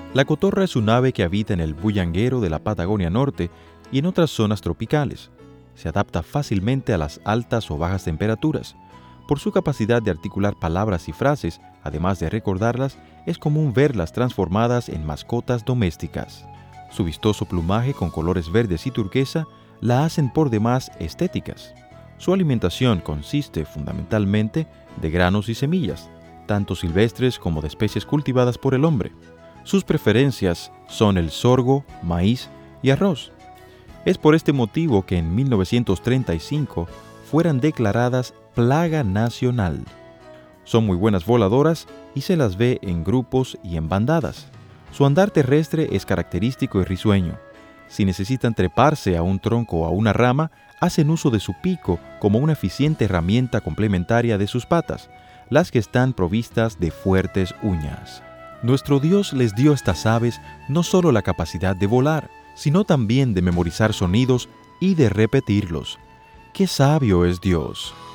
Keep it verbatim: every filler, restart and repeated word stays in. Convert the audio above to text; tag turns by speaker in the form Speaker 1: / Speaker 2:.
Speaker 1: La cotorra es un ave que habita en el bullanguero de la Patagonia Norte y en otras zonas tropicales. Se adapta fácilmente a las altas o bajas temperaturas. Por su capacidad de articular palabras y frases, además de recordarlas, es común verlas transformadas en mascotas domésticas. Su vistoso plumaje con colores verdes y turquesa la hacen por demás estéticas. Su alimentación consiste fundamentalmente de granos y semillas, tanto silvestres como de especies cultivadas por el hombre. Sus preferencias son el sorgo, maíz y arroz. Es por este motivo que en mil novecientos treinta y cinco fueran declaradas plaga nacional. Son muy buenas voladoras y se las ve en grupos y en bandadas. Su andar terrestre es característico y risueño. Si necesitan treparse a un tronco o a una rama, hacen uso de su pico como una eficiente herramienta complementaria de sus patas, las que están provistas de fuertes uñas. Nuestro Dios les dio a estas aves no solo la capacidad de volar, sino también de memorizar sonidos y de repetirlos. ¡Qué sabio es Dios!